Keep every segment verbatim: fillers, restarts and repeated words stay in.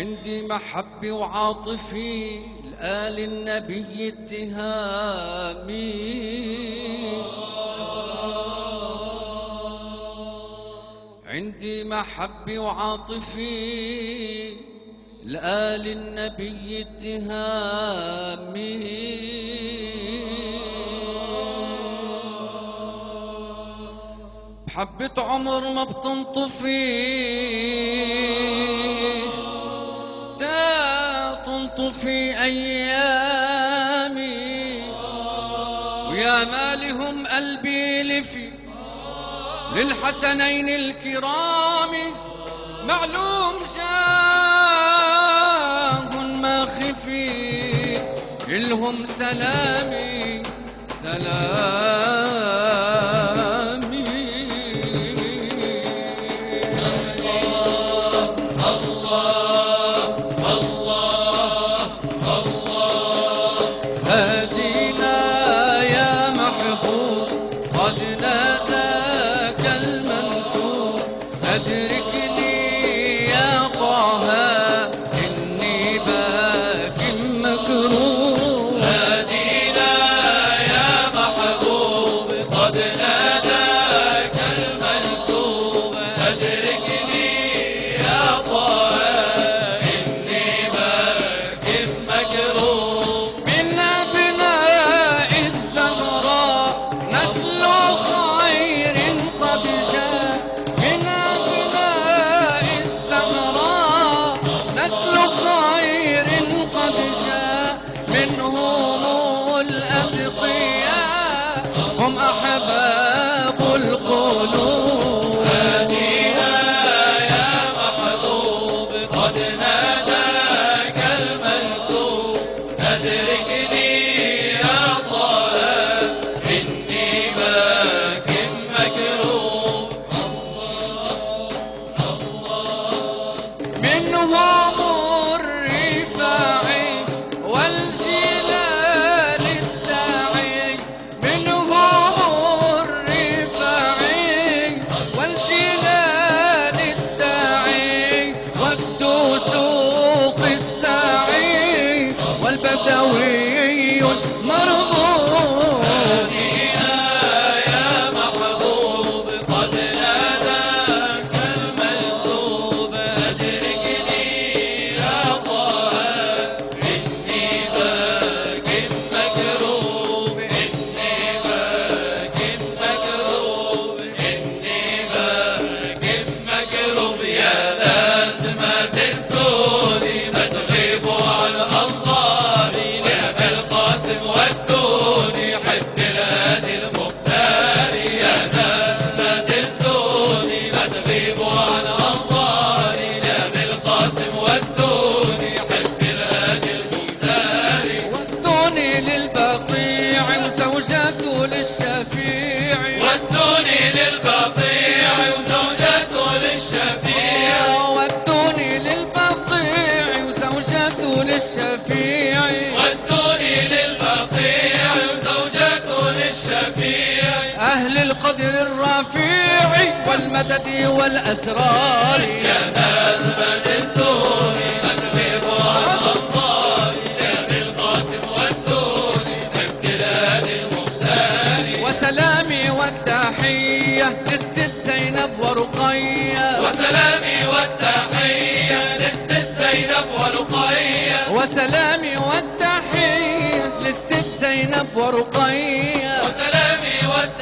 عندي محبي وعاطفي لآل النبي اتهامي، عندي محبي وعاطفي لآل النبي اتهامي، بحبة عمر ما بتنطفي تا تنطفي أيامي، ويا مالهم قلبي لفي للحسنين الكرام، معلوم جاه ما خفي إلهم سلامي سلامي. الله الله الله هدينا يا محبوب قد ناداك المنسوب، أدركني يا طه إني باك مكروب. هدينا يا محبوب قد ناداك المنسوب، أدركني يا طه إني باك مكروب. من أبناء الزهراء نسل خير قد جاء، من أبناء الزهراء نسل خير قد جاء، منهم الأتقياء هم أحباب القلوب. هدينا يا محبوب قد ناداك المنسوب، أدركني يا طه إني باك مكروب. منهم الرفاعي والجلال الداعي، منهم الرفاعي والجلال الداعي، والدسوق الساعي والبدوي المرغوب. هدينا يا محبوب قد ناداك المنسوب، أدركني يا طه إني باك مكروب، إني باك مكروب، إني باك مكروب. يا ناس ما تنسوني ما تغيبوا عن أنظاري، نعم القاسم ودوني حب الهادي المختار. يا ناس ما تنسوني ما تغيبوا عن أنظاري، نعم القاسم ودوني حب الهادي المختار. ودوني للبقيع وزوجته للشفيع، ودوني للبقيع وزوجته للشفيع، ودوني للبقيع وزوجته للشفيع، ودوني للبقيع وزوجته للشفيع. أهل القدر الرفيع والمدد والأسرار. يا ناس ما تنسوني ما تغيبوا عن أنظاري، نعم القاسم ودوني حب الهادي المختار. وسلامي والتحية للست زينب ورقية، وسلامي والتحية للست زينب ورقية، وسلامي والتحية للست زينب ورقية، وسلامي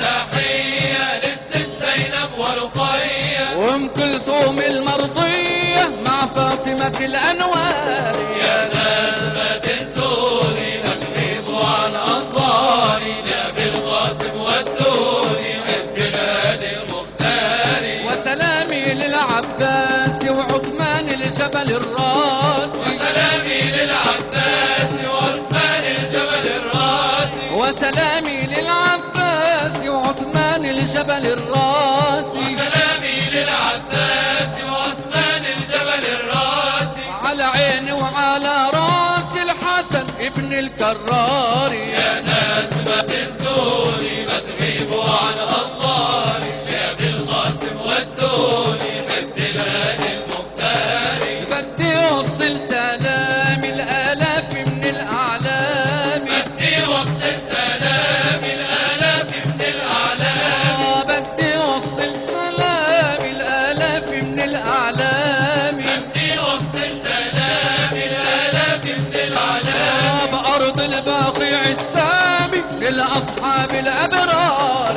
والتحية للست زينب ورقية. وأم كلثوم المرضية مع فاطمة الأنوار. يا ناس ما تنسوني ما تغيبوا عن أنظاري، نعم القاسم ودوني حب الهادي المختار. وسلامي للعباس وعثمان الجبل الراس، وسلامي للعباس وعثمان الجبل الراس، وسلامي للعباس وعثمان الجبل الراس، وسلامي للعباس وعثمان الجبل الراس. على عيني وعلى راس الحسن ابن الكرار. يا ناس ما تنسوني ما تغيبوا عن أنظاري، نعم القاسم ودوني حب الهادي المختار. بدي اوصل أعلامي بدي وصل سلامي لآلاف من العلامي بأرض الباقيع السامي للأصحاب الأبرار